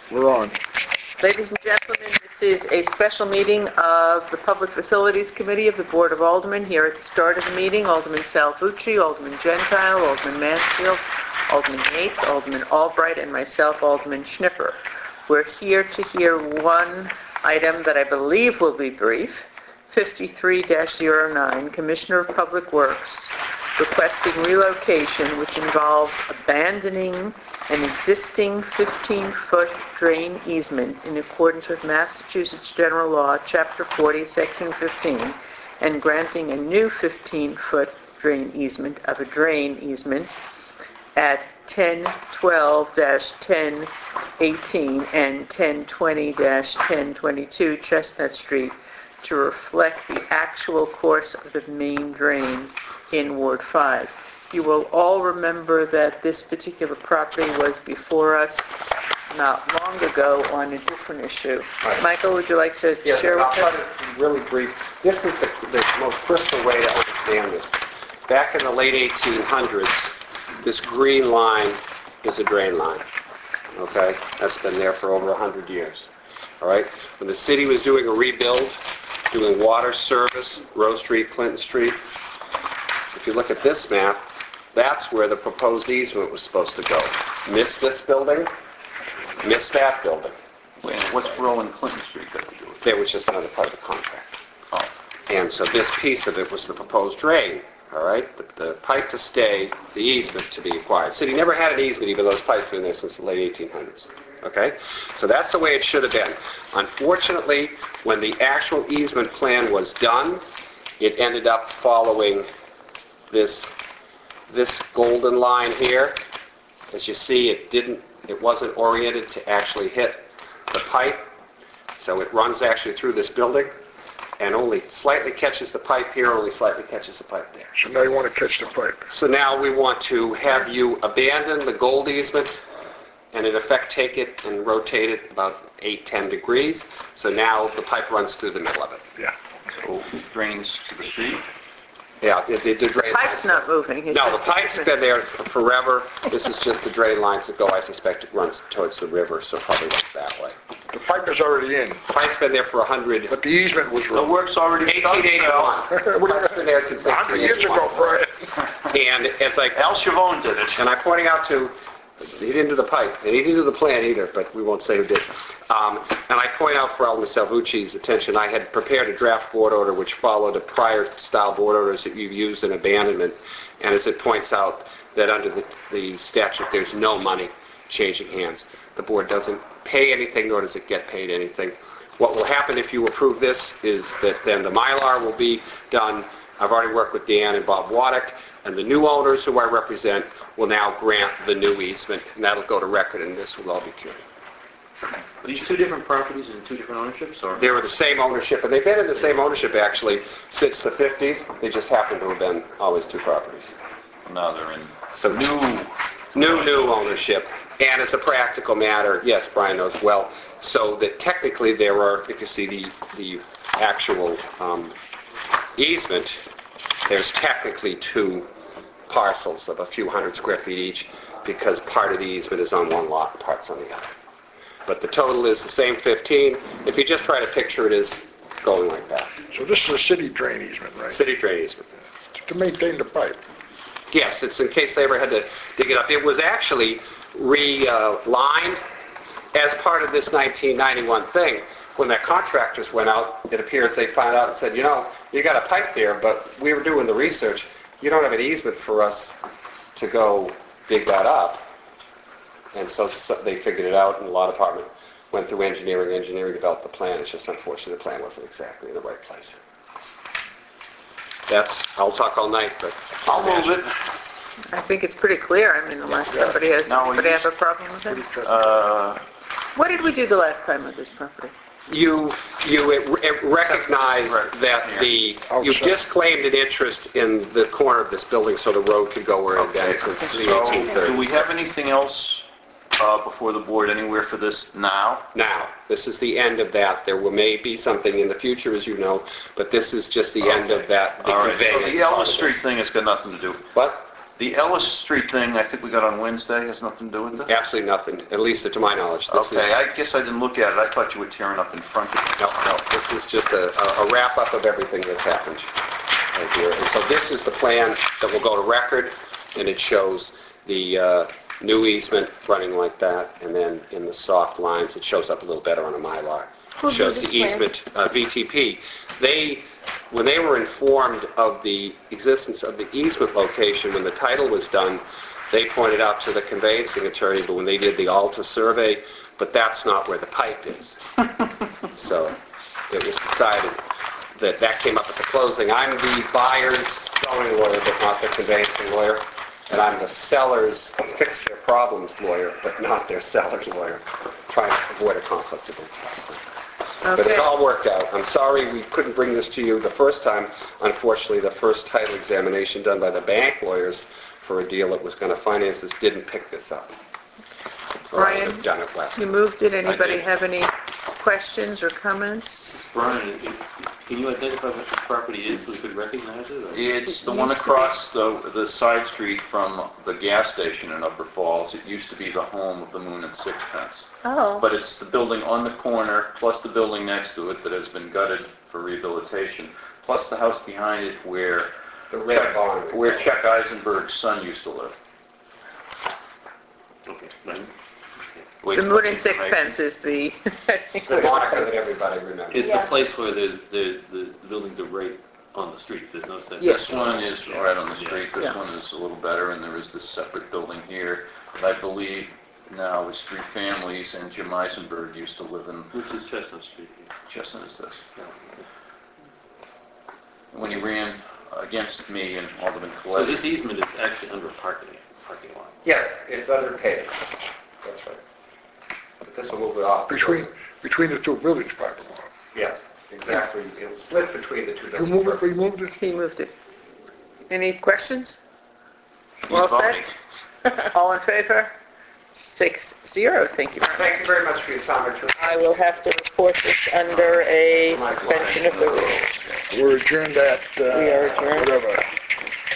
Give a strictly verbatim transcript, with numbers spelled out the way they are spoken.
We're on. Ladies and gentlemen, this is a special meeting of the Public Facilities Committee of the Board of Aldermen. Here at the start of the meeting, Alderman Salvucci, Alderman Gentile, Alderman Mansfield, Alderman Yates, Alderman Albright, and myself, Alderman Schnipper. We're here to hear one item that I believe will be brief, fifty-three dash oh nine, Commissioner of Public Works, requesting relocation, which involves abandoning an existing fifteen-foot drain easement in accordance with Massachusetts General Law, Chapter forty, Section fifteen, and granting a new fifteen-foot drain easement of a drain easement at ten twelve dash ten eighteen and ten twenty dash ten twenty-two Chestnut Street to reflect the actual course of the main drain in Ward five. You will all remember that this particular property was before us not long ago on a different issue. Right. Michael, would you like to yes, share with I'll us? try to be really brief. This is the, the most crystal way to understand this. Back in the late eighteen hundreds, this green line is a drain line. Okay? That's been there for over one hundred years. All right? When the city was doing a rebuild, doing water service, Rose Street, Clinton Street, if you look at this map, that's where the proposed easement was supposed to go. Miss this building, miss that building. Wait, what's Row and Clinton Street got to do with it? That was just another part of the contract. Oh. And so this piece of it was the proposed drain, all right? The, the pipe to stay, the easement to be acquired. City never had an easement, even though those pipes have been there since the late eighteen hundreds. Okay? So that's the way it should have been. Unfortunately, when the actual easement plan was done, it ended up following this this golden line here. As you see, it didn't, it wasn't oriented to actually hit the pipe. So it runs actually through this building and only slightly catches the pipe here, only slightly catches the pipe there. So now you want to catch the pipe. So now we want to have you abandon the gold easement and in effect take it and rotate it about eight, ten degrees. So now the pipe runs through the middle of it. Yeah. So it drains to the street? Yeah, it, it, the drain The pipe's lines- not moving. It's No, the just pipe's easement. been there forever. This is just the drain lines that go. I suspect it runs towards the river, so probably runs that way. The pipe is already in, The pipe's been there for a hundred. but the easement was The wrong. work's already done, eighteen eighty-one. What do you- Pipe's been there since one hundred eighteen years ago, eighty-one. Fred. And as I Al Chavone did it. and I'm pointing out to, he didn't do the pipe, and he didn't do the plan either, but we won't say who did. Um, and I point out for Alderman Salvucci's attention, I had prepared a draft board order which followed the prior style board orders that you've used in abandonment. And as it points out that under the, the statute, there's no money changing hands. The board doesn't pay anything, nor does it get paid anything. What will happen if you approve this is that then the Mylar will be done. I've already worked with Dan and Bob Waddick, and the new owners who I represent will now grant the new easement, and that'll go to record, and this will all be cured. Are these two different properties and two different ownerships, or? They were the same ownership, and they've been in the same ownership, actually, since the fifties. They just happen to have been always two properties. Now they're in So new... New, new ownership. And as a practical matter, yes, Brian knows well, so that technically there are, if you see the, the actual um, easement, there's technically two parcels of a few hundred square feet each, because part of the easement is on one lot and part's on the other. But the total is the same fifteen. If you just try to picture it as going like that. So this is a city drain easement, right? City drain easement. To maintain the pipe. Yes, it's in case they ever had to dig it up. It was actually relined as part of this nineteen ninety-one thing. When their contractors went out, it appears they found out and said, you know, you got a pipe there, but we were doing the research. You don't have an easement for us to go dig that up. And so, so they figured it out, and the law department went through engineering. Engineering developed the plan. It's just unfortunate the plan wasn't exactly in the right place. That's, I'll talk all night, but I'll move it. I think it's pretty clear. I mean, unless Yeah. somebody has, Now, somebody you- have a problem with it. Uh, What did we do the last time with this property? You you it, it recognized Right. that the you Outside. disclaimed an interest in the corner of this building so the road could go where it had been okay. since the So, eighteen thirties. do we have anything else uh, before the board anywhere for this now? Now, this is the end of that. There will may be something in the future, as you know, but this is just the end of that. The All right, so conveyance the part Ellis of Street this. thing has got nothing to do. What? The Ellis Street thing, I think we got on Wednesday, has nothing to do with this? Absolutely nothing, at least to my knowledge. This is- Okay, I guess I didn't look at it. I thought you were tearing up in front of it. No, no, this is just a, a a wrap-up of everything that's happened right here. And so this is the plan that will go to record, and it shows the uh, new easement running like that, and then in the soft lines, it shows up a little better on a Mylar. Who did Shows this the plan? easement, uh, V T P. They, when they were informed of the existence of the easement location, when the title was done, they pointed out to the conveyancing attorney, but when they did the Alta survey, but that's not where the pipe is. So it was decided that that came up at the closing. I'm the buyer's zoning lawyer, but not the conveyancing lawyer, and I'm the seller's fix their problems lawyer, but not their seller's lawyer, trying to avoid a conflict of interest. But Okay. it all worked out. I'm sorry we couldn't bring this to you the first time. Unfortunately, the first title examination done by the bank lawyers for a deal that was going to finance this didn't pick this up. Or I would have Brian, done it last you time. moved it. Anybody did. have any questions or comments? Brian, if- can you identify what the property is so we could recognize it? or- It's the one across the, the side street from the gas station in Upper Falls. It used to be the home of the Moon and Sixpence. Oh. But it's the building on the corner, plus the building next to it that has been gutted for rehabilitation, plus the house behind it where The red Chuck- barn. where Chuck Eisenberg's son used to live. Okay. fine. Wait The for Moon and information. Sixpence is the... The moniker that everybody remembers. It's Yeah. the place where the, the, the buildings are right on the street. There's no sense. Yes. This one is right on the street, this Yeah. one is a little better, and there is this separate building here that I believe now is three families, and Jim Eisenberg used to live in. Which is Chestnut Street. Chestnut is this. When he ran against me and Alderman So Colletti. this easement is actually under a parking, parking lot. Yes, it's underpaid. That's right. But this will move it off. the Between, building. between the two village parking lots. Yes, exactly. It's split between the two You buildings. moved it, we moved it? He moved it. Any questions? He's Well voting. said. All in favor? Six, zero. Thank you very much. Thank you very much for your time. I I will have to report this under a suspension of the rules. We're adjourned at, uh, We are adjourned. whatever,